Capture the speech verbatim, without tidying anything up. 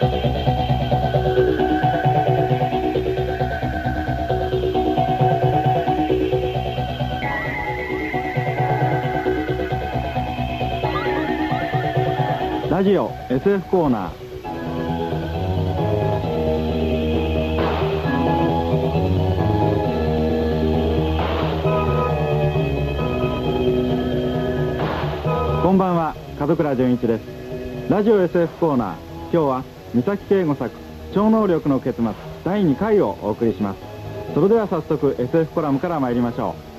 ラジオ エスエフ コーナー。こんばんは、門倉純一です。ラジオ エスエフ コーナー、今日は三崎圭吾作超能力の結末だいにかいをお送りします。それでは早速 エスエフ コラムから参りましょう。